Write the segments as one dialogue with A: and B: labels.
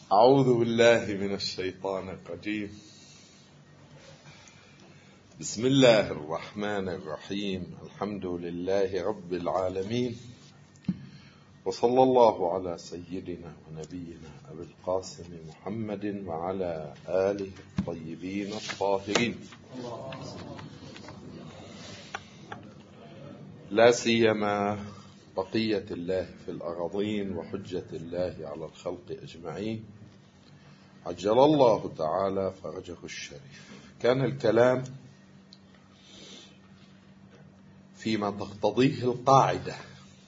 A: أعوذ بالله من الشيطان الرجيم. بسم الله الرحمن الرحيم. الحمد لله رب العالمين، وصلى الله على سيدنا ونبينا أبي القاسم محمد وعلى آله الطيبين الطاهرين، لا سيما بقية الله في الأراضين وحجة الله على الخلق أجمعين، عجل الله تعالى فرجه الشريف. كان الكلام فيما تقتضيه القاعدة،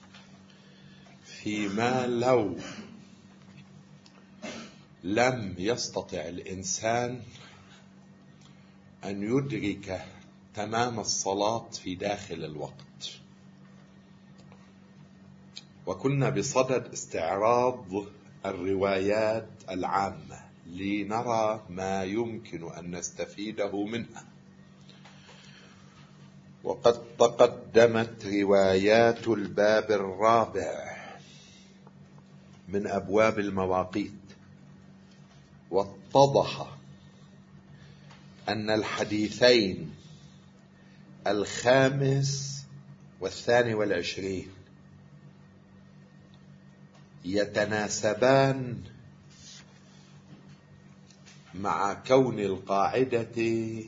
A: فيما لو لم يستطع الإنسان أن يدرك تمام الصلاة في داخل الوقت. وكنا بصدد استعراض الروايات العامة لنرى ما يمكن أن نستفيده منها. وقد تقدمت روايات الباب الرابع من أبواب المواقيت، واتضح أن الحديثين 25 و22 يتناسبان مع كون القاعدة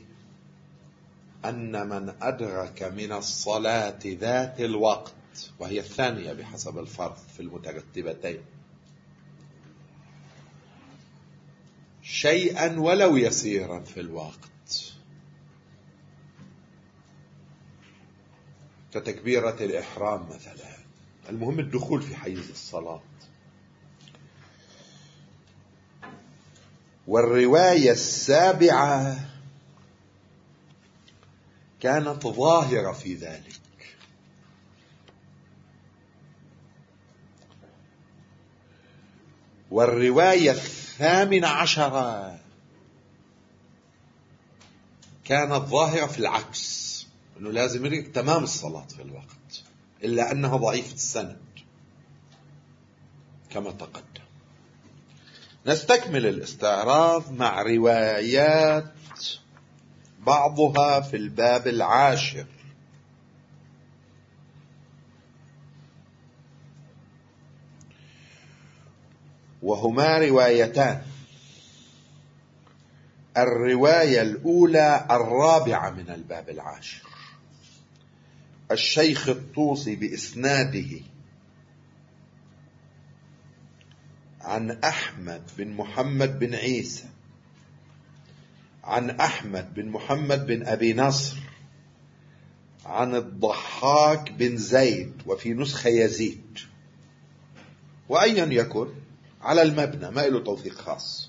A: أن من أدرك من الصلاة ذات الوقت، وهي الثانية بحسب الفرض في المترتبتين، شيئا ولو يسيرا في الوقت كتكبيرة الإحرام مثلا، المهم الدخول في حيز الصلاة. والرواية 7 كانت ظاهرة في ذلك، والرواية 18 كانت ظاهرة في العكس، أنه لازم يدرك تمام الصلاة في الوقت، إلا أنها ضعيفة السند كما تقدم. نستكمل الاستعراض مع روايات بعضها في الباب 10. وهما روايتان. الرواية الأولى 4 من الباب 10، الشيخ الطوسي بإسناده عن أحمد بن محمد بن عيسى عن أحمد بن محمد بن أبي نصر عن الضحاك بن زيد، وفي نسخة يزيد، وأيا يكن على المبنى، ما له توثيق خاص،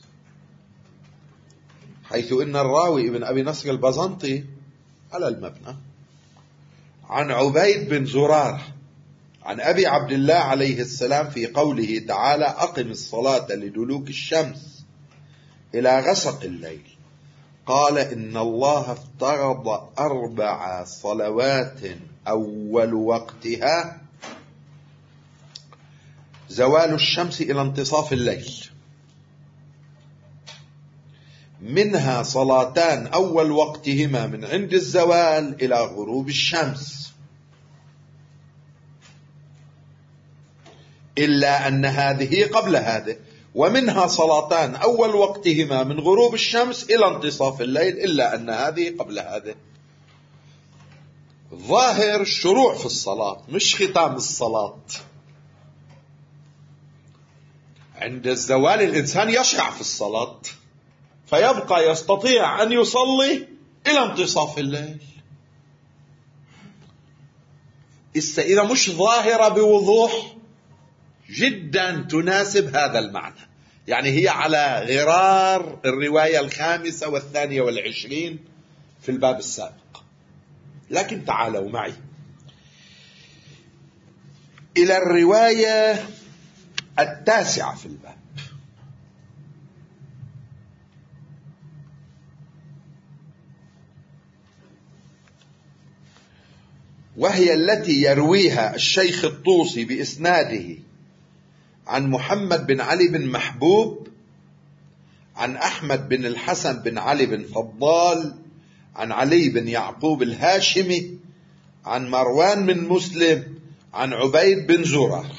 A: حيث إن الراوي ابن أبي نصر البزنطي على المبنى، عن عبيد بن زرارة عن أبي عبد الله عليه السلام في قوله تعالى: أقم الصلاة لدلوك الشمس إلى غسق الليل، قال: إن الله افترض 4 صلوات أول وقتها زوال الشمس إلى انتصاف الليل، منها صلاتان أول وقتهما من عند الزوال إلى غروب الشمس، إلا أن هذه قبل هذه، ومنها صلاتان أول وقتهما من غروب الشمس إلى انتصاف الليل، إلا أن هذه قبل هذه. ظاهر الشروع في الصلاة مش ختام الصلاة. عند الزوال الإنسان يشرع في الصلاة، فيبقى يستطيع أن يصلي إلى انتصاف الليل. إذا مش ظاهرة بوضوح جدا تناسب هذا المعنى، يعني هي على غرار الرواية 5 و22 في الباب السابق. لكن تعالوا معي إلى الرواية 9 في الباب، وهي التي يرويها الشيخ الطوسي بإسناده عن محمد بن علي بن محبوب عن أحمد بن الحسن بن علي بن فضال عن علي بن يعقوب الهاشمي عن مروان بن مسلم عن عبيد بن زرارة.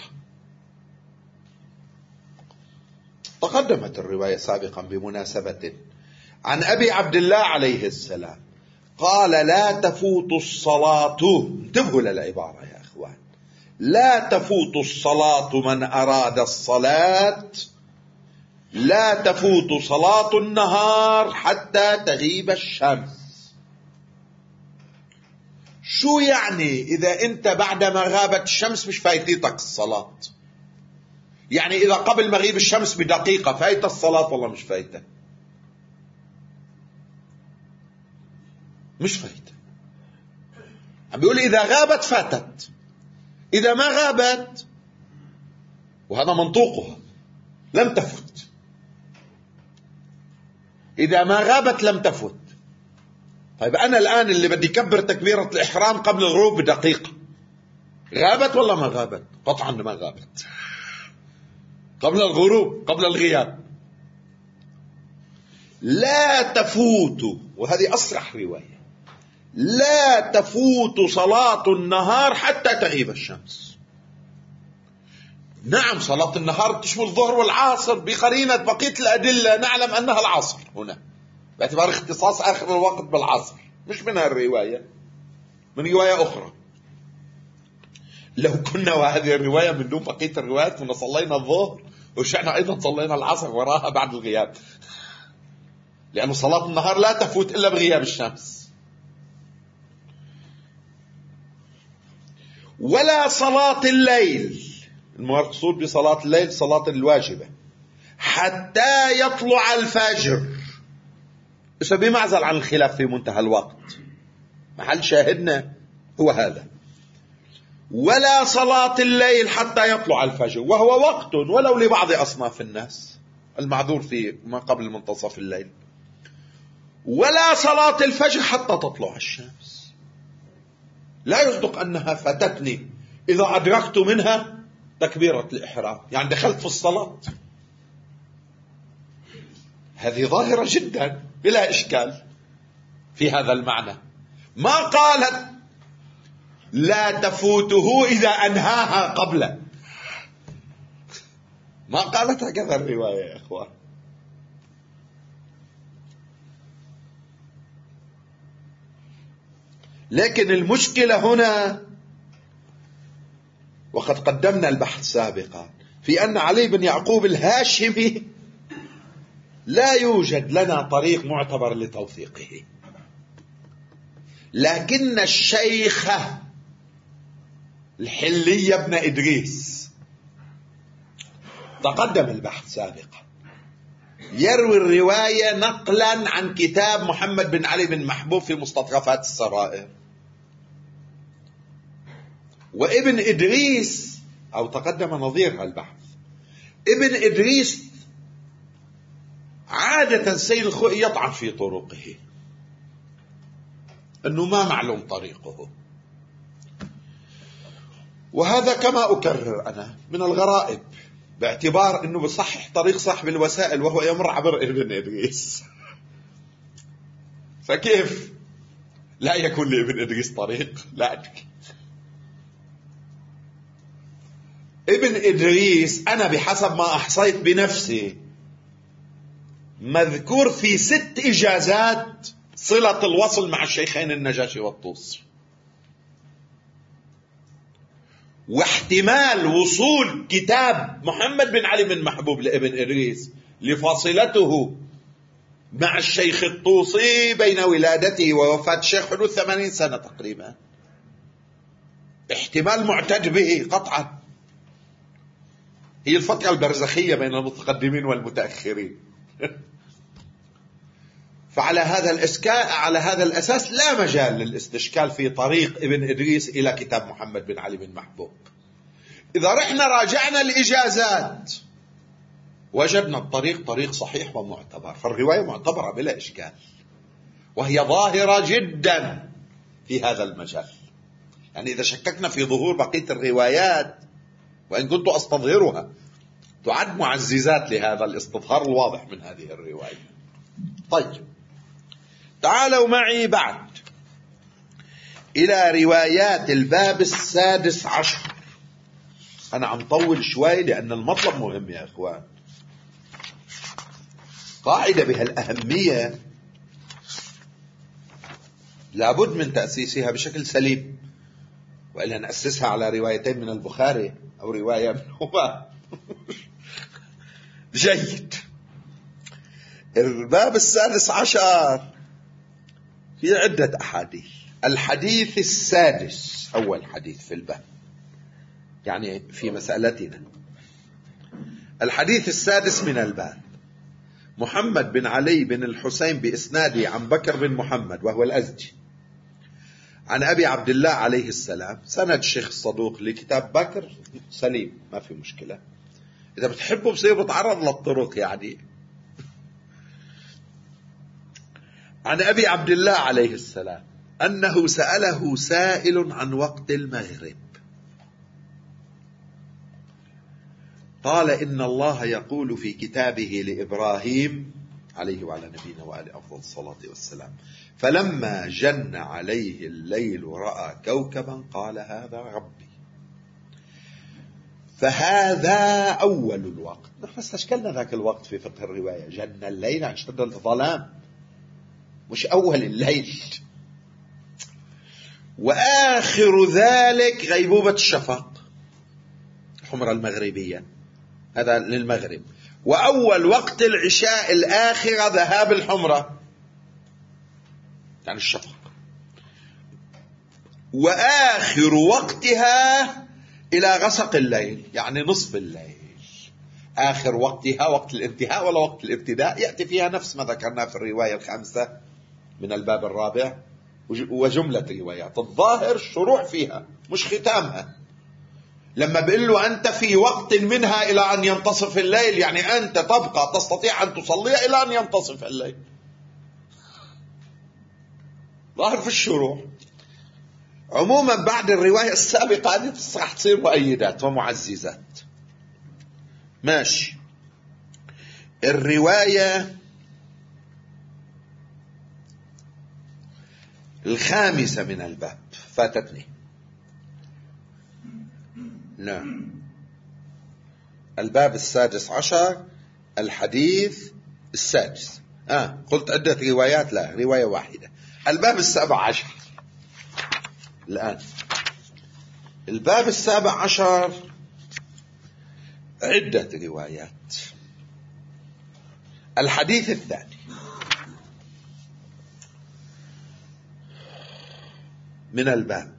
A: تقدمت الرواية سابقا بمناسبة عن أبي عبد الله عليه السلام قال: لا تفوت الصلاة، انتبهوا للعبارة يا أخوان، لا تفوت الصلاة من أراد الصلاة، لا تفوت صلاة النهار حتى تغيب الشمس. شو يعني إذا أنت بعدما غابت الشمس مش فايتتك الصلاة؟ يعني إذا قبل مغيب الشمس بدقيقة فايت الصلاة والله مش فايتة؟ مش فايتة. عم بيقول إذا غابت فاتت، إذا ما غابت، وهذا منطوقها، لم تفت. إذا ما غابت لم تفت. طيب أنا الآن اللي بدي كبر تكبيرة الإحرام قبل الغروب بدقيقة، غابت ولا ما غابت؟ قطعا ما غابت. قبل الغروب، قبل الغياب. لا تفوت، وهذه أصرح رواية، لا تفوت صلاة النهار حتى تغيب الشمس. نعم صلاة النهار تشمل الظهر والعصر، بقرينة بقية الأدلة نعلم أنها العصر هنا، باعتبار اختصاص آخر الوقت بالعصر، مش من الرواية، من رواية أخرى. لو كنا وهذه الرواية من دون بقية الروايات كنا صلينا الظهر وشعنا أيضا صلينا العصر وراها بعد الغياب، لأن صلاة النهار لا تفوت إلا بغياب الشمس. ولا صلاة الليل، المقصود بصلاة الليل صلاة الواجبة، حتى يطلع الفجر. بمعزل عن الخلاف في منتهى الوقت، محل شاهدنا هو هذا. ولا صلاة الليل حتى يطلع الفجر، وهو وقت ولو لبعض أصناف الناس المعذور في ما قبل منتصف الليل. ولا صلاة الفجر حتى تطلع الشمس. لا يصدق أنها فاتتني إذا أدركت منها تكبيرة الإحرام، يعني دخلت في الصلاة. هذه ظاهرة جدا بلا إشكال في هذا المعنى. ما قالت لا تفوته إذا أنهاها قبله، ما قالت هكذا الرواية يا إخوان. لكن المشكلة هنا، وقد قدمنا البحث سابقا، في أن علي بن يعقوب الهاشمي لا يوجد لنا طريق معتبر لتوثيقه، لكن الشيخ الحلي بن إدريس تقدم البحث سابقا يروي الرواية نقلا عن كتاب محمد بن علي بن محبوب في مستطرفات السرائر. وابن إدريس، أو تقدم نظير البحث، ابن إدريس عادة سيد الخوئي يطعن في طرقه، أنه ما معلوم طريقه، وهذا كما أكرر أنا من الغرائب، باعتبار أنه بصحح طريق صاحب الوسائل وهو يمر عبر ابن إدريس. فكيف لا يكون لابن إدريس طريق؟ لا أدري. ابن إدريس أنا بحسب ما أحصيت بنفسي مذكور في 6 إجازات صلة الوصل مع الشيخين النجاشي والطوسي، واحتمال وصول كتاب محمد بن علي بن محبوب لابن إدريس لفاصلته مع الشيخ الطوسي بين ولادته ووفاة الشيخ حدود 80 سنة تقريبا، احتمال معتد به قطعا. هي الفترة البرزخية بين المتقدمين والمتأخرين. فعلى هذا الأساس لا مجال للاستشكال في طريق ابن إدريس إلى كتاب محمد بن علي بن محبوب. إذا رحنا راجعنا الإجازات وجدنا الطريق طريق صحيح ومعتبر، فالرواية معتبرة بلا إشكال، وهي ظاهرة جدا في هذا المجال. يعني إذا شككنا في ظهور بقية الروايات، وإن كنت أستظهرها، تعد معززات لهذا الاستظهار الواضح من هذه الرواية. طيب، تعالوا معي بعد إلى روايات الباب 16. أنا عم طول شوي لأن المطلب مهم يا إخوان. قاعدة بهالأهمية لابد من تأسيسها بشكل سليم، وإلا نأسسها على روايتين من البخاري أو رواية منهما. جيد. الباب 16 في عدة أحاديث. الحديث 6 أول حديث في الباب، يعني في مسألتنا. الحديث 6 من الباب: محمد بن علي بن الحسين بإسناده عن بكر بن محمد وهو الأزدي عن أبي عبد الله عليه السلام. سند الشيخ الصدوق لكتاب بكر سليم، ما في مشكلة. إذا بتحبوا بصير بتعرض للطرق يعني. عن أبي عبد الله عليه السلام أنه سأله سائل عن وقت المغرب قال: إن الله يقول في كتابه لإبراهيم عليه وعلى نبينا وآله أفضل الصلاة والسلام: فلما جن عليه الليل رأى كوكبا قال هذا ربي. فهذا أول الوقت. نحن استشكلنا ذاك الوقت في فقه الرواية، جن الليل عن شد الظلام، مش أول الليل. وآخر ذلك غيبوبة الشفق، الحمرة المغربية، هذا للمغرب. وأول وقت العشاء الآخرة ذهاب الحمرة يعني الشفق. وآخر وقتها إلى غسق الليل يعني نصف الليل. آخر وقتها وقت الانتهاء ولا وقت الابتداء، يأتي فيها نفس ما ذكرنا في الرواية 5 من الباب 4 وجملة روايات. الظاهر الشروع فيها مش ختامها. لما بيقول له أنت في وقت منها إلى أن ينتصف الليل، يعني أنت تبقى تستطيع أن تصلي إلى أن ينتصف الليل. ظاهر في الشروع. عموما بعد الرواية السابقة هذه راح تصير مؤيدات ومعززات. ماشي. الرواية 5 من الباب فاتتني. لا، الباب 16 الحديث 6. قلت عدة روايات، لا، رواية واحدة. الباب 17 الآن. الباب 17 عدة روايات. الحديث 2 من الباب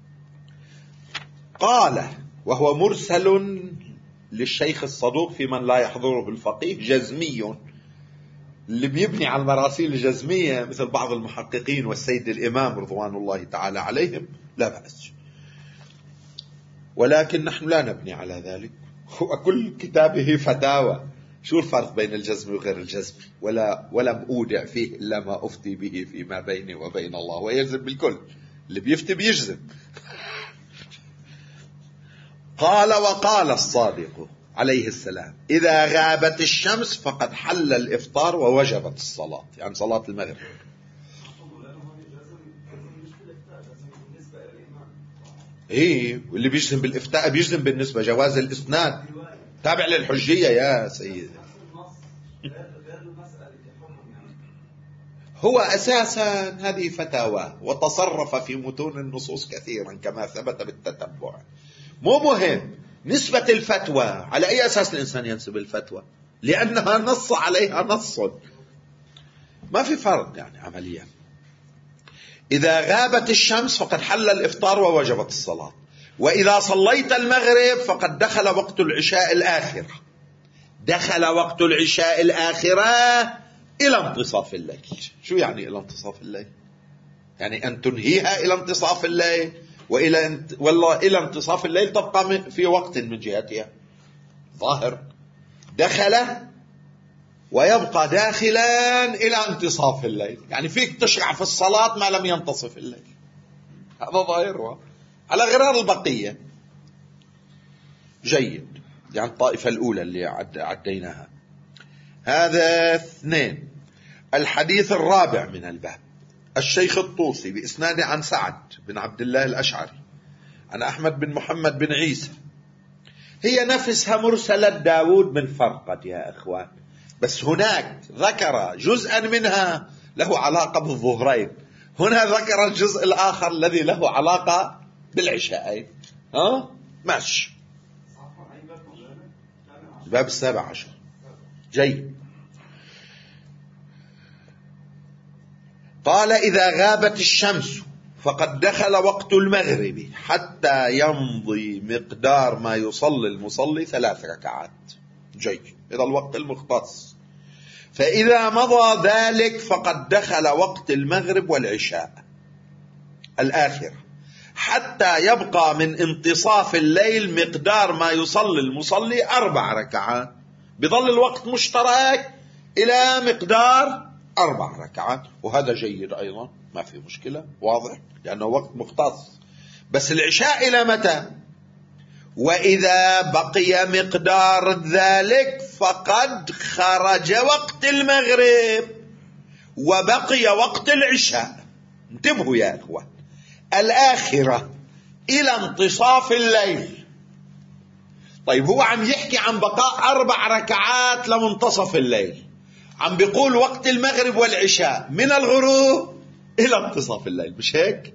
A: قال، وهو مرسل للشيخ الصدوق في من لا يحضره الفقيه، جزمي. اللي بيبني على المراسيل الجزمية مثل بعض المحققين والسيد الإمام رضوان الله تعالى عليهم لا بأس، ولكن نحن لا نبني على ذلك. وكل كتابه فتاوى. شو الفرق بين الجزم وغير الجزم؟ ولم أودع فيه إلا ما أفتي به فيما بيني وبين الله، ويلزم بالكل. اللي بيفتي بيجزم. قال: وقال الصادق عليه السلام: إذا غابت الشمس فقد حل الإفطار ووجبت الصلاة، يعني صلاة المغرب. واللي بيجزم بالإفتاء بيجزم بالنسبة جواز الإسناد تابع للحجية يا سيدي. هو أساسا هذه فتاوى، وتصرف في متون النصوص كثيرا كما ثبت بالتتبع. مو مهم نسبة الفتوى، على أي أساس الإنسان ينسب الفتوى؟ لأنها نص عليها نص، ما في فرق يعني عمليا. إذا غابت الشمس فقد حل الإفطار ووجبت الصلاة، وإذا صليت المغرب فقد دخل وقت العشاء الآخرة. دخل وقت العشاء الآخرة إلى انتصاف الليل. شو يعني إلى انتصاف الليل؟ يعني أن تنهيها إلى انتصاف الليل، والله إلى انتصاف الليل تبقى في وقت من جهتها. ظاهر دخل ويبقى داخلا إلى انتصاف الليل، يعني فيك تشرع في الصلاة ما لم ينتصف الليل. هذا ظاهرها على غرار البقية. جيد. يعني الطائفة الأولى اللي عديناها. هذا 2. الحديث الرابع من الباب: الشيخ الطوسي بإسناد عن سعد بن عبد الله الأشعري عن أحمد بن محمد بن عيسى. هي نفسها مرسلة داود بن فرقد يا أخوان، بس هناك ذكر جزءا منها له علاقة بالظهرين، هنا ذكر الجزء الآخر الذي له علاقة بالعشاءين. ماشي. الباب 17. جيد. قال: إذا غابت الشمس فقد دخل وقت المغرب حتى يمضي مقدار ما يصلي المصلي 3 ركعات. جيد. إذا الوقت المختص. فإذا مضى ذلك فقد دخل وقت المغرب والعشاء الآخرة حتى يبقى من انتصاف الليل مقدار ما يصلي المصلي 4 ركعات. بظل الوقت مشترك إلى مقدار 4 ركعات، وهذا جيد أيضا، ما في مشكلة، واضح، لأنه وقت مختص. بس العشاء إلى متى؟ وإذا بقي مقدار ذلك فقد خرج وقت المغرب وبقي وقت العشاء. انتبهوا يا أخوان، الآخرة إلى انتصاف الليل. طيب هو عم يحكي عن بقاء 4 ركعات لمنتصف الليل، عم بيقول وقت المغرب والعشاء من الغروب إلى انتصاف الليل، مش هيك؟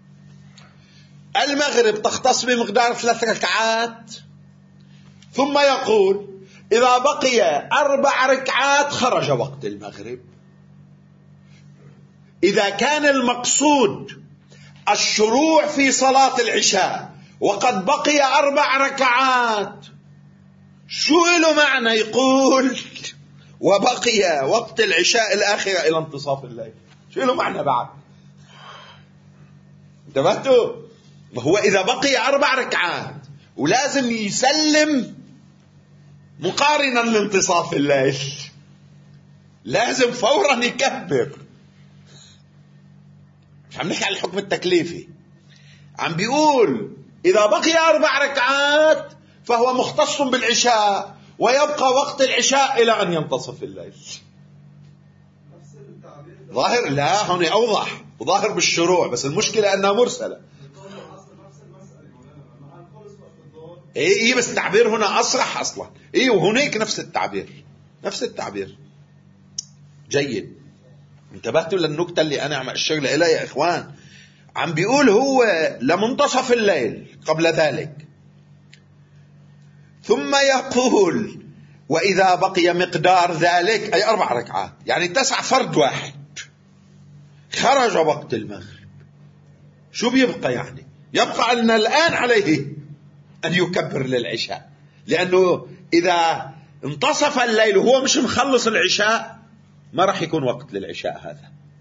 A: المغرب تختص بمقدار 3 ركعات، ثم يقول إذا بقي 4 ركعات خرج وقت المغرب. إذا كان المقصود الشروع في صلاة العشاء وقد بقي 4 ركعات، شو له معنى يقول وبقي وقت العشاء الآخرة إلى انتصاف الليل؟ شو له معنى بعد؟ انتبهتوا؟ هو إذا بقي 4 ركعات ولازم يسلم مقارنا لانتصاف الليل، لازم فورا يكبر. مش عم نحكي عن الحكم التكليفي، عم بيقول إذا بقي 4 ركعات فهو مختص بالعشاء ويبقى وقت العشاء إلى أن ينتصف الليل. ظاهر؟ لا، هون أوضح وظاهر بالشروع، بس المشكلة أنها مرسلة. إيه بس التعبير هنا أصرح أصلا. إيه وهناك نفس التعبير. جيد. انتبهتوا للنكتة اللي أنا عم أشير لها يا إخوان؟ عم بيقول هو لمنتصف الليل قبل ذلك، ثم يقول وإذا بقي مقدار ذلك أي 4 ركعات، يعني 9 فرد واحد، خرج وقت المغرب. شو بيبقى يعني؟ يبقى أن الآن عليه أن يكبر للعشاء، لأنه إذا انتصف الليل وهو مش مخلص العشاء ما راح يكون وقت للعشاء.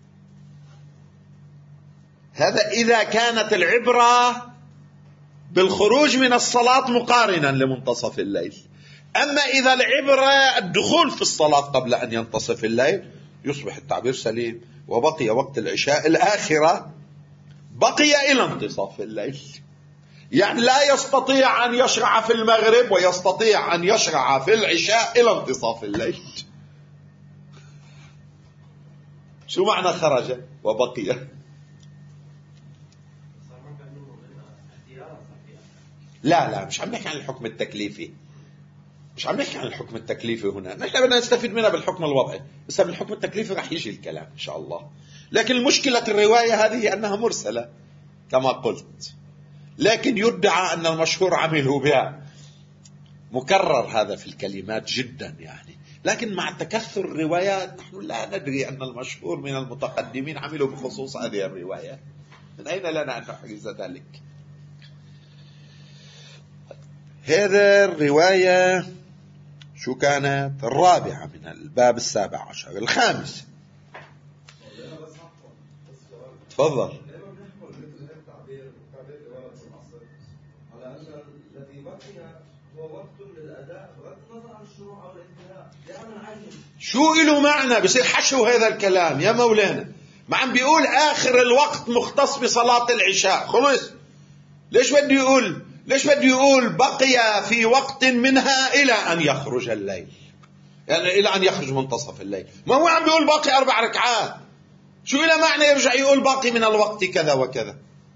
A: هذا إذا كانت العبرة بالخروج من الصلاة مقارنا لمنتصف الليل. أما إذا العبرة الدخول في الصلاة قبل أن ينتصف الليل يصبح التعبير سليم. وبقي وقت العشاء الآخرة بقي إلى انتصاف الليل، يعني لا يستطيع أن يشرع في المغرب ويستطيع أن يشرع في العشاء إلى انتصاف الليل. شو معنى خرج وبقي؟ لا مش عم نحكي عن الحكم التكليفي، هنا نحن بدنا نستفيد منها بالحكم الوضعي، بس بالحكم التكليفي رح يجي الكلام إن شاء الله. لكن المشكلة الرواية هذه أنها مرسلة كما قلت، لكن يدعى أن المشهور عملوا بها، مكرر هذا في الكلمات جدا يعني. لكن مع تكثر الروايات نحن لا ندري أن المشهور من المتقدمين عملوا بخصوص هذه الرواية. من أين لنا أن نحرز ذلك؟ هذا الرواية شو كانت؟ الرابعة من الباب 17. الخامس، تفضل. شو له معنى بصير حشو هذا الكلام يا مولانا؟ ما عم بيقول آخر الوقت مختص بصلاة العشاء، خلص. ليش بده يقول ليش بده يقول بقي في وقت منها إلى أن يخرج الليل، يعني إلى أن يخرج منتصف الليل؟ ما هو عم بيقول باقي 4 ركعات، شو إلى معنى يرجع يقول باقي من الوقت كذا وكذا؟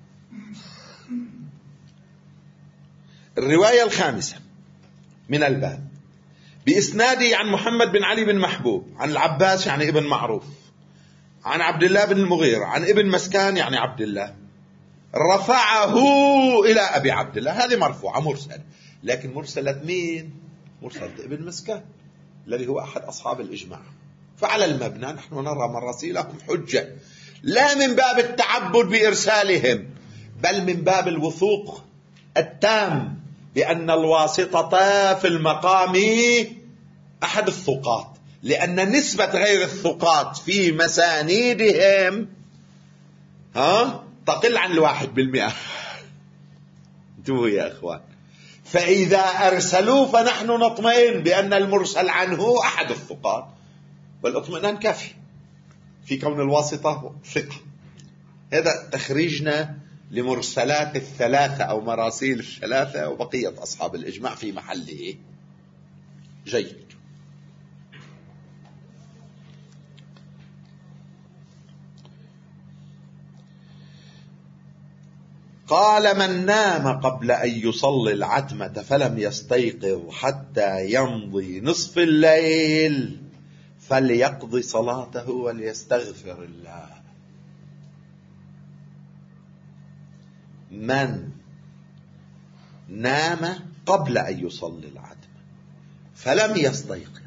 A: الرواية الخامسة من الباب بإسناده عن محمد بن علي بن محبوب عن العباس يعني ابن معروف، عن عبد الله بن المغيرة عن ابن مسكان يعني عبد الله، رفعه إلى أبي عبد الله. هذه مرفوعة مرسل، لكن مرسلة مين؟ مرسلة ابن مسكان الذي هو أحد أصحاب الإجماع. فعلى المبنى نحن نرى مراسيلهم حجة، لا من باب التعبد بإرسالهم، بل من باب الوثوق التام بأن الواسطة في المقام أحد الثقات، لأن نسبة غير الثقات في مسانيدهم تقل عن 1%. انتبهوا يا أخوان، فإذا أرسلوا فنحن نطمئن بأن المرسل عنه أحد الثقات، والاطمئنان كافي في كون الواسطة ثقة. هذا تخريجنا لمرسلات ال3 أو مراسيل ال3 وبقية أصحاب الإجماع في محله. جيد. قال من نام قبل أن يصلي العتمة فلم يستيقظ حتى يمضي نصف الليل فليقضي صلاته وليستغفر الله. من نام قبل أن يصلي العتمة فلم يستيقظ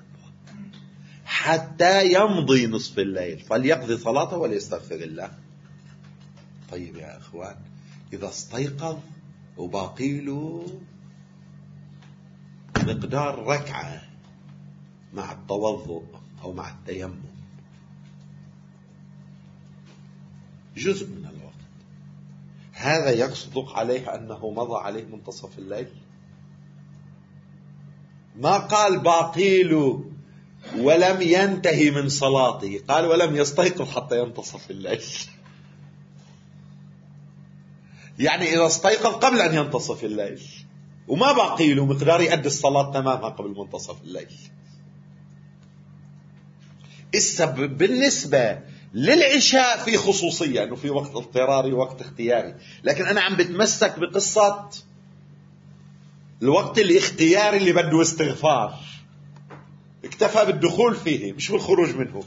A: حتى يمضي نصف الليل فليقضي صلاته وليستغفر الله. طيب يا أخوان، إذا استيقظ وباقي له مقدار ركعة مع التوضؤ أو مع التيمم، جزء من الوقت، هذا يصدق عليه أنه مضى عليه منتصف الليل؟ ما قال باقي له ولم ينتهي من صلاته، قال ولم يستيقظ حتى ينتصف الليل. يعني إذا استيقظ قبل أن ينتصف الليل وما باقي له مقدار يؤدي الصلاة تمامها قبل منتصف الليل. بالنسبة للعشاء في خصوصية أنه في وقت اضطراري ووقت اختياري، لكن أنا عم بتمسك بقصة الوقت الاختياري اللي بده استغفار، اكتفى بالدخول فيه مش بالخروج منه.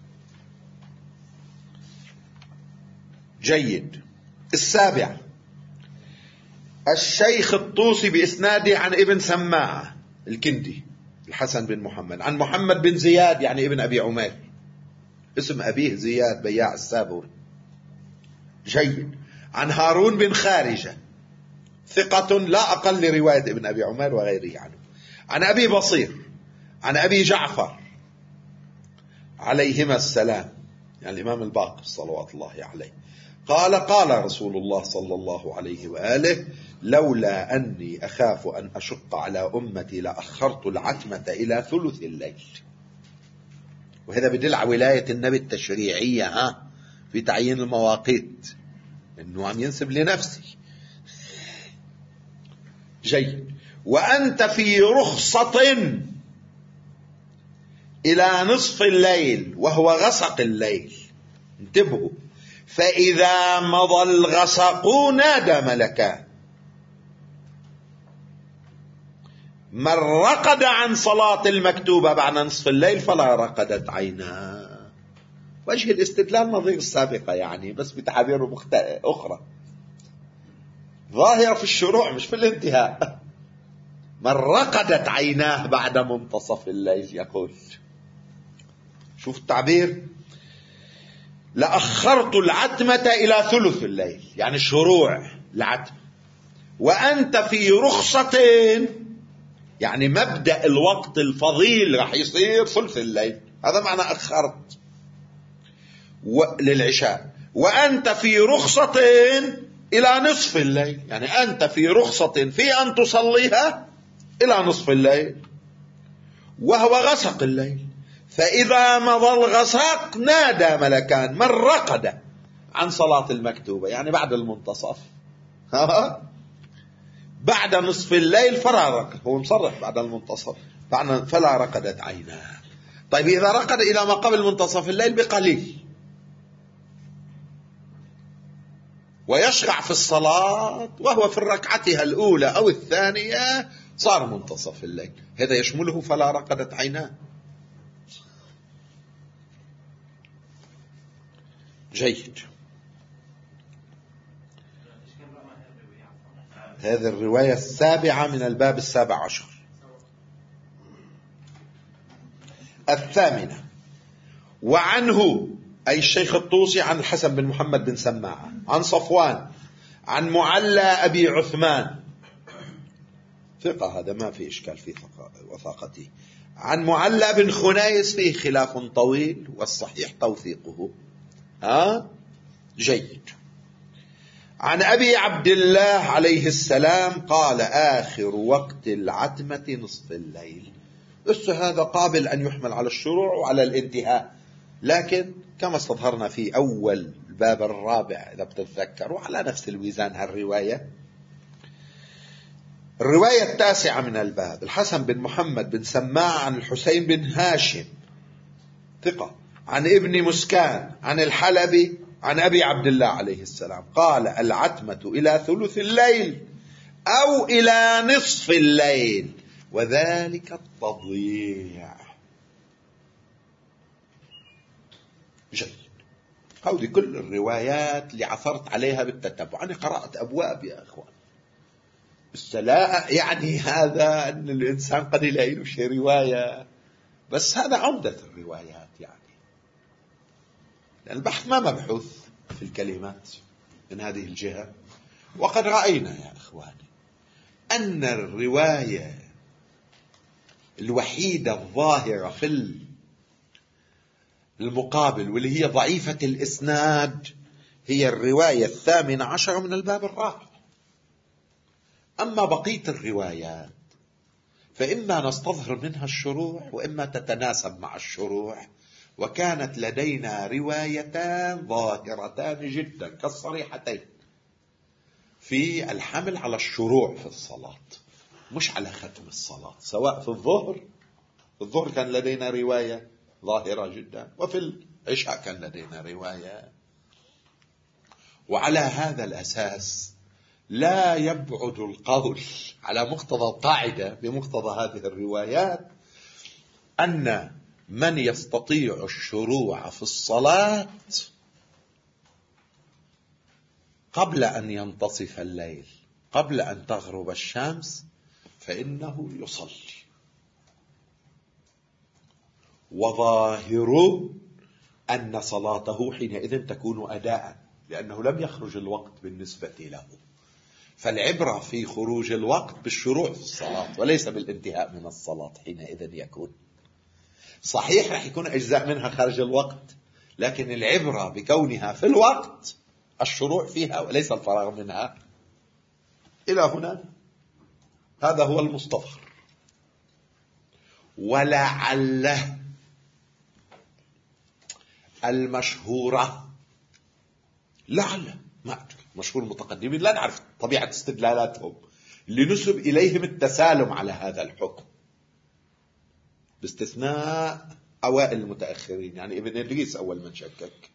A: جيد. السابع الشيخ الطوسي بإسناده عن ابن سماعة الكندي الحسن بن محمد عن محمد بن زياد يعني ابن أبي عمير، اسم أبيه زياد بياع السابور. جيد. عن هارون بن خارجة ثقة لا أقل لرواية ابن أبي عمير وغيره عنه. عن أبي بصير عن أبي جعفر عليهما السلام يعني الإمام الباقر صلوات الله عليه قال قال رسول الله صلى الله عليه وآله لولا أني أخاف أن أشق على أمتي لأخرت العتمة إلى ثلث الليل. وهذا بدل على ولاية النبي التشريعية في تعيين المواقيت، إنه عم ينسب لنفسه. جيد. وأنت في رخصة إلى نصف الليل وهو غسق الليل. انتبهوا، فإذا مضى الغسق نادى ملكان من رقد عن صلاة المكتوبة بعد نصف الليل فلا رقدت عيناه. وجه الاستدلال نظير السابقة يعني، بس بتعابير أخرى ظاهرة في الشروع مش في الانتهاء. من رقدت عيناه بعد منتصف الليل يقول، شوف التعبير، لأخرت العتمة إلى ثلث الليل يعني الشروع العتمة، وأنت في رخصة يعني مبدأ الوقت الفضيل رح يصير ثلث الليل، هذا معنى أخرت للعشاء. وأنت في رخصة إلى نصف الليل يعني أنت في رخصة في أن تصليها إلى نصف الليل وهو غسق الليل. فإذا مضى الغسق نادى ملكان من رقد عن صلاة المكتوبة يعني بعد المنتصف بعد نصف الليل فلا رقد، هو مصرح بعد المنتصف، فلا رقدت عيناه. طيب إذا رقد إلى ما قبل منتصف الليل بقليل ويشرع في الصلاة وهو في ركعتها الأولى أو الثانية صار منتصف الليل، هذا يشمله فلا رقدت عيناه. جيد. هذه الرواية السابعة من الباب 17. الثامنة: وعنه أي الشيخ الطوسي عن الحسن بن محمد بن سماعة عن صفوان عن معلى أبي عثمان، ثقة هذا ما في إشكال في وثاقته، عن معلى بن خنيس فيه خلاف طويل والصحيح توثيقه. جيد. عن أبي عبد الله عليه السلام قال: آخر وقت العتمة نصف الليل. هذا قابل أن يحمل على الشروع وعلى الانتهاء، لكن كما استظهرنا في أول الباب الرابع إذا بتتذكروا على نفس الوزان هالرواية. الرواية التاسعة من الباب: الحسن بن محمد بن سماع عن الحسين بن هاشم ثقة عن ابن مسكان عن الحلبي عن أبي عبد الله عليه السلام قال: العتمة إلى ثلث الليل أو إلى نصف الليل وذلك التضييع. جيد. هذه كل الروايات اللي عثرت عليها بالتتبع. أنا قرأت أبواب يا أخوان، بس لا يعني هذا أن الإنسان قد يلاقي شيء رواية، بس هذا عمدة الروايات يعني، لأن البحث ما مبحوث في الكلمات من هذه الجهة. وقد رأينا يا أخواني أن الرواية الوحيدة الظاهرة في المقابل واللي هي ضعيفة الإسناد هي الرواية 18 من الباب الرابع. أما بقية الروايات فإما نستظهر منها الشروع وإما تتناسب مع الشروع، وكانت لدينا روايتان ظاهرتان جدا كالصريحتين في الحمل على الشروع في الصلاة مش على ختم الصلاة، سواء في الظهر كان لدينا رواية ظاهرة جدا، وفي العشاء كان لدينا رواية. وعلى هذا الأساس لا يبعد القول على مقتضى القاعدة بمقتضى هذه الروايات أن من يستطيع الشروع في الصلاة قبل أن ينتصف الليل قبل أن تغرب الشمس فإنه يصلي. وظاهر أن صلاته حينئذ تكون أداء، لأنه لم يخرج الوقت بالنسبة له، فالعبرة في خروج الوقت بالشروع في الصلاة وليس بالانتهاء من الصلاة. حينئذ يكون صحيح رح يكون أجزاء منها خارج الوقت، لكن العبرة بكونها في الوقت الشروع فيها وليس الفراغ منها. إلى هنا هذا هو المستظهر. ولعله المشهورة، لعل ما أدري، مشهور المتقدمين لا نعرف طبيعة استدلالاتهم لنسب إليهم التسالم على هذا الحكم، باستثناء أوائل المتأخرين، يعني ابن إدريس أول من شكك.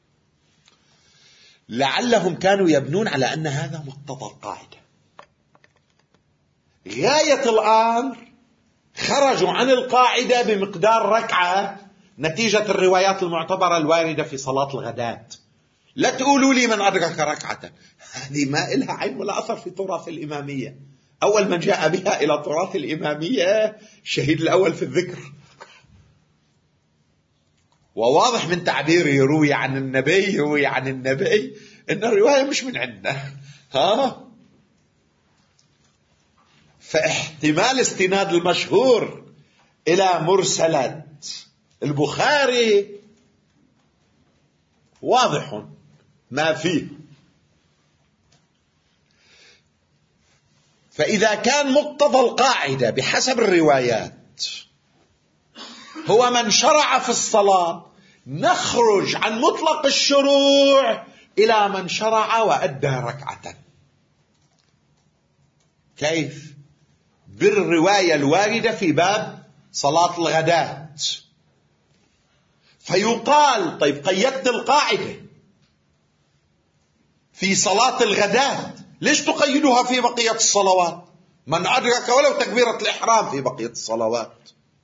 A: لعلهم كانوا يبنون على أن هذا مقتضى القاعدة. غاية الأمر خرجوا عن القاعدة بمقدار ركعة نتيجة الروايات المعتبرة الواردة في صلاة الغداة. لا تقولوا لي من أدرك ركعة، هذه ما إلها عين ولا أثر في تراث الإمامية. أول من جاء بها إلى تراث الإمامية الشهيد الأول في الذكر، وواضح من تعبيره يروي عن النبي إن الرواية مش من عندنا. فاحتمال استناد المشهور إلى مرسلات البخاري واضح ما فيه. فإذا كان مقتضى القاعدة بحسب الروايات هو من شرع في الصلاة، نخرج عن مطلق الشروع إلى من شرع وأدى ركعة. كيف؟ بالرواية الواردة في باب صلاة الغداة. فيقال طيب قيدت القاعدة في صلاة الغداة، ليش تقيدها في بقية الصلوات؟ من أدرك ولو تكبيرة الإحرام في بقية الصلوات.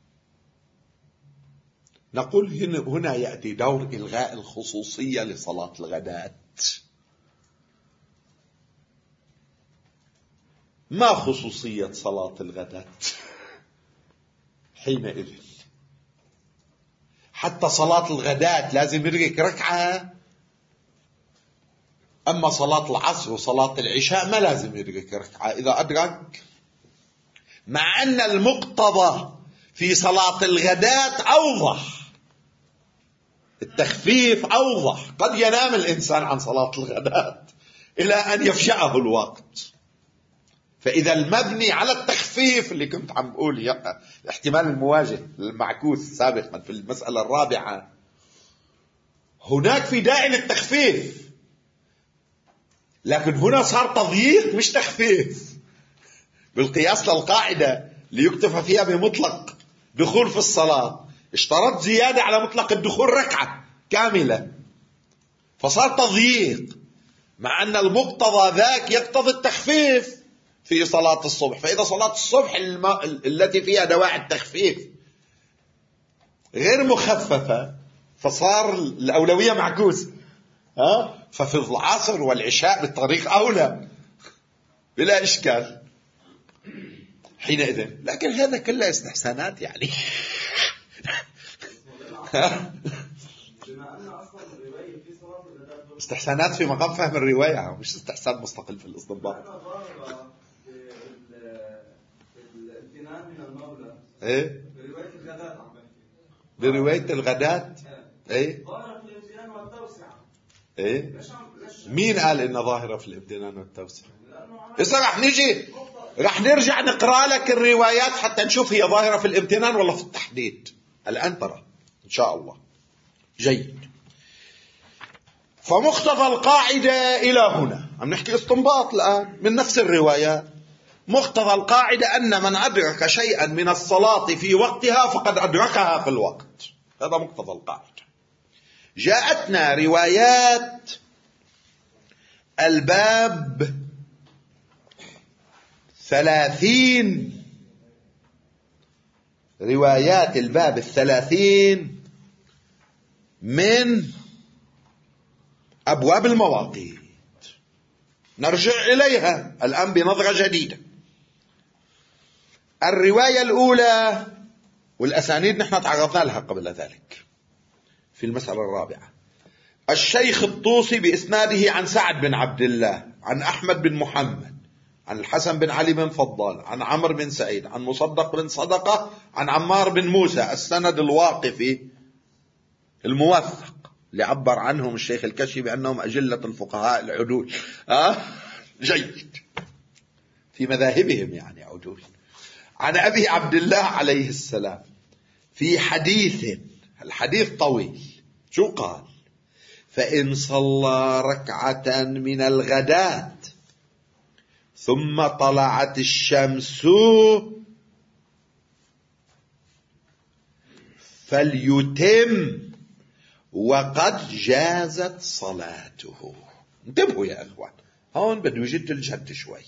A: نقول هنا يأتي دور إلغاء الخصوصية لصلاة الغداة. ما خصوصية صلاة الغداة حينئذ؟ حتى صلاة الغداة لازم يدرك ركعة، أما صلاة العصر وصلاة العشاء ما لازم يدرك ركعة إذا أدرك، مع أن المقتضى في صلاة الغداة أوضح، التخفيف أوضح. قد ينام الإنسان عن صلاة الغداة إلى أن يفشأه الوقت. فإذا المبني على التخفيف اللي كنت عم بقول الاحتمال المواجه المعكوس سابقا في المسألة الرابعة، هناك في داعي للتخفيف، لكن هنا صار تضييق مش تخفيف، بالقياس للقاعدة ليكتفى فيها بمطلق دخول في الصلاة، اشترط زيادة على مطلق الدخول ركعة كاملة، فصار تضييق، مع أن المقتضى ذاك يقتضي التخفيف في صلاة الصبح. فإذا صلاة الصبح التي فيها دواعي التخفيف غير مخففة فصار الأولوية معكوسة، ففي العصر والعشاء بالطريق أولى بلا إشكال حينئذ. لكن هذا كله استحسانات يعني. استحسانات في مقام فهم الرواية، مش استحسان مستقل في الاستنباط. ايه برواية الغداة ايه ايه مين قال ان ظاهرة في الامتنان والتوسعة؟ إذا رح نرجع نقرأ لك الروايات حتى نشوف هي ظاهرة في الامتنان ولا في التحديد. الآن ترى إن شاء الله. جيد. فمقتضى القاعدة إلى هنا عم نحكي استنباط الآن من نفس الروايات. مقتضى القاعدة أن من أدرك شيئا من الصلاة في وقتها فقد أدركها في الوقت. هذا مقتضى القاعدة. جاءتنا روايات الباب 30، روايات الباب 30 من أبواب المواقيت، نرجع إليها الآن بنظرة جديدة. الرواية الأولى والأسانيد نحن تعرضنا لها قبل ذلك في المسألة الرابعة. الشيخ الطوسي بإسناده عن سعد بن عبد الله عن أحمد بن محمد عن الحسن بن علي بن فضال عن عمرو بن سعيد عن مصدق بن صدقة عن عمار بن موسى، السند الواقفي الموثق اللي عبر عنهم الشيخ الكشي بأنهم أجلة الفقهاء العدول. جيد، في مذاهبهم يعني عدول. عن أبي عبد الله عليه السلام في حديث، الحديث طويل، شو قال؟ فإن صلى ركعة من الغداة ثم طلعت الشمس فليتم وقد جازت صلاته. انتبهوا يا أخوان، هون بده يجد الجد شوي.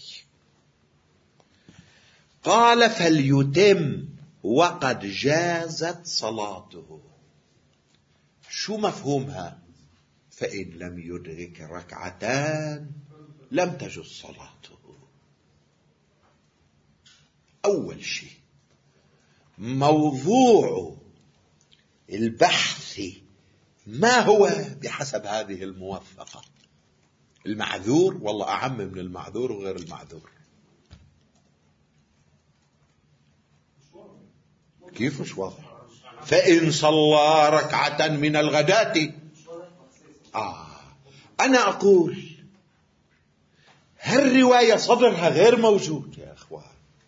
A: قال فليتم وقد جازت صلاته. شو مفهومها؟ فإن لم يدرك ركعتان لم تجز صلاته. أول شيء موضوع البحث ما هو بحسب هذه الموثقة؟ المعذور والله أعم من المعذور وغير المعذور. كيف مش واضح؟ فإن صلى ركعة من الغداة. أنا أقول هالرواية صدرها غير موجود يا أخوان،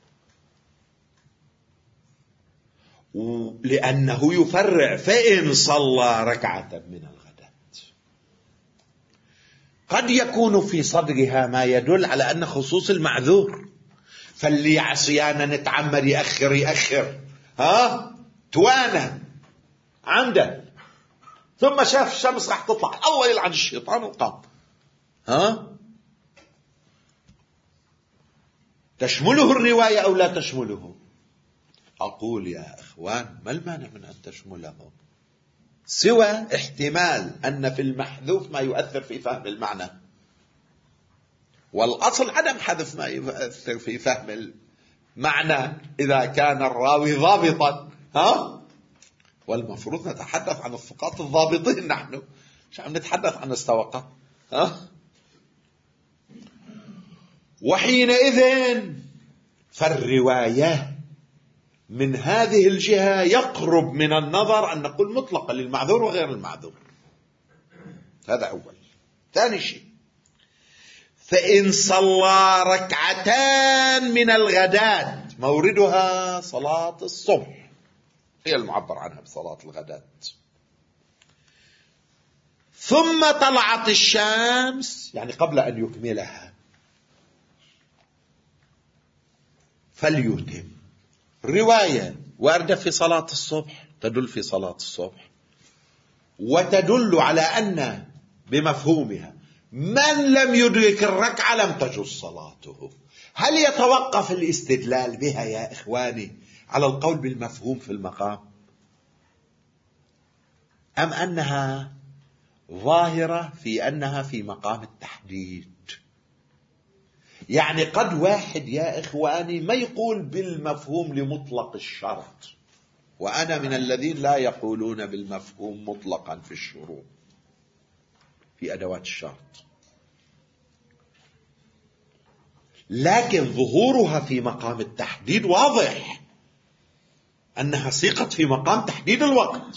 A: لأنه يفرع فإن صلى ركعة من الغداة. قد يكون في صدرها ما يدل على أن خصوص المعذور، فاللي عصيانا نتعمد يأخر توانى عنده، ثم شاف الشمس راح تطلع، الله يلعن الشيطان وقام. تشمله الرواية أو لا تشمله؟ أقول يا إخوان ما المانع من أن تشمله، سوى احتمال أن في المحذوف ما يؤثر في فهم المعنى، والأصل عدم حذف ما يؤثر في فهم المعنى إذا كان الراوي ضابطا. والمفروض نتحدث عن الثقات الضابطين، نحن مش عم نتحدث عن السوقة. وحينئذ فالرواية من هذه الجهة يقرب من النظر أن نقول مطلقا للمعذور وغير المعذور. هذا أول. ثاني شيء، فإن صلى ركعتان من الغداة، موردها صلاة الصبح، هي المعبر عنها بصلاة الغداة، ثم طلعت الشمس، يعني قبل أن يكملها، فليتم. رواية واردة في صلاة الصبح تدل في صلاة الصبح، وتدل على أن بمفهومها من لم يدرك الركعة لم تجوز صلاته. هل يتوقف الاستدلال بها يا إخواني على القول بالمفهوم في المقام، أم أنها ظاهرة في أنها في مقام التحديد؟ يعني قد واحد يا إخواني ما يقول بالمفهوم لمطلق الشرط، وأنا من الذين لا يقولون بالمفهوم مطلقا في الشروط في أدوات الشرط، لكن ظهورها في مقام التحديد واضح أنها صيغت في مقام تحديد الوقت.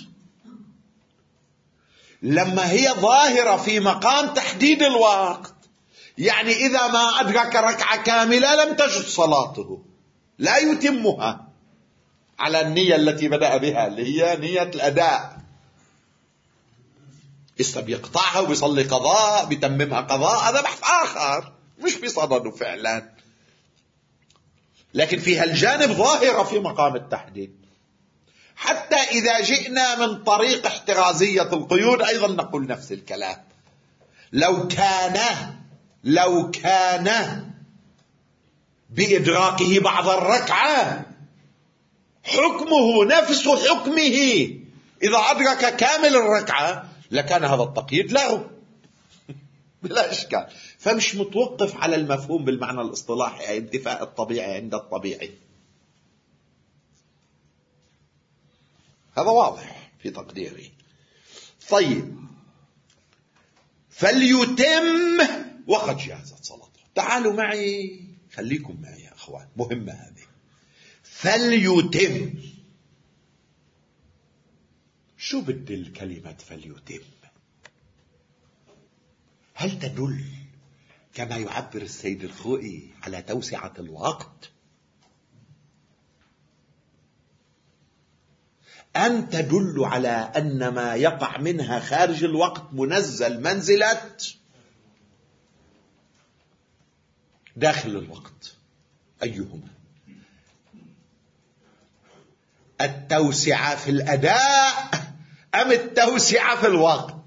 A: لما هي ظاهرة في مقام تحديد الوقت، يعني إذا ما أدرك ركعة كاملة لم تجد صلاته، لا يتمها على النية التي بدأ بها اللي هي نية الأداء. إذا بيقطعها وبيصلي قضاء بيتممها قضاء، هذا بحث آخر مش بصدده فعلا، لكن فيها الجانب ظاهرة في مقام التحديد. حتى إذا جئنا من طريق احترازية القيود أيضا نقول نفس الكلام. لو كان بإدراكه بعض الركعة حكمه نفس حكمه إذا أدرك كامل الركعة لكان هذا التقييد له بلا إشكال. فمش متوقف على المفهوم بالمعنى الاصطلاحي أي انتفاء الطبيعي عند الطبيعي. هذا واضح في تقديري. طيب، فليتم وقد جازت صلاته. تعالوا معي، خليكم معي يا أخوان، مهمة هذه. فليتم، شو بدل كلمة فليتم؟ هل تدل كما يعبر السيد الخوئي على توسعة الوقت، أم تدل على أن ما يقع منها خارج الوقت منزل منزلة داخل الوقت؟ أيهما؟ التوسعة في الأداء أم التوسعة في الوقت؟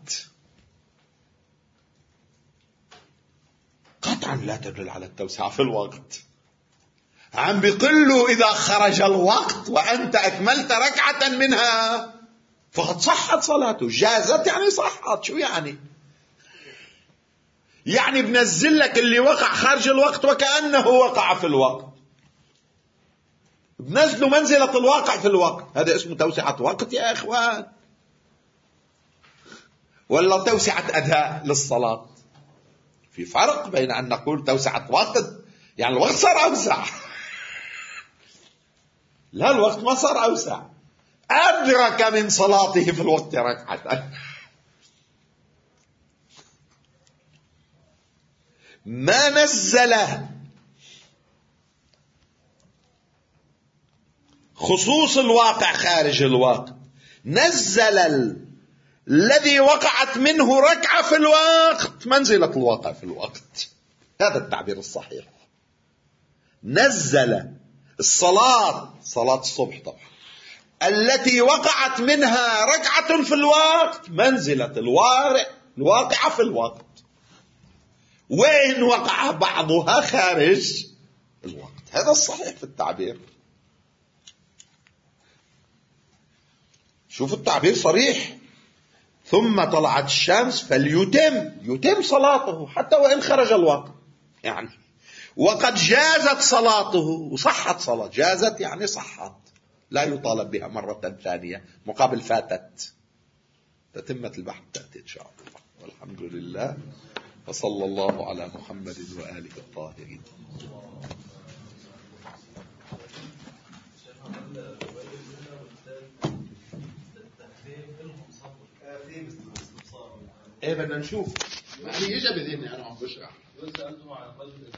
A: قطعا لا تدل على التوسعة في الوقت. عم بيقول إذا خرج الوقت وأنت أكملت ركعة منها فقد صحت صلاته. جازت يعني صحت. شو يعني بنزل لك اللي وقع خارج الوقت وكأنه وقع في الوقت، بنزله منزلة الواقع في الوقت. هذا اسمه توسعة وقت يا إخوان، ولا توسعة أداء للصلاة؟ في فرق بين أن نقول توسعة وقت يعني الوقت صار أوسع، لا، الوقت ما صار أوسع، أدرك من صلاته في الوقت ركعة. ما نزل خصوص الواقع خارج الوقت، نزل الذي وقعت منه ركعة في الوقت منزلة الواقع في الوقت. هذا التعبير الصحيح. نزل الصلاة الصبح طبعا التي وقعت منها ركعة في الوقت منزلة الواقعة في الوقت، وإن وقع بعضها خارج الوقت. هذا الصحيح في التعبير. شوفوا التعبير صريح. ثم طلعت الشمس فليتم صلاته حتى وإن خرج الوقت، يعني وقد جازت صلاته وصحت صلاة. جازت يعني صحت، لا يطالب بها مرة ثانية مقابل فاتت. تتمة البحث تأتي إن شاء الله. والحمد لله، وصلى الله على محمد وآله الطاهرين. بدنا نشوف. ما هي إجا بذهني أنا عم بشرح.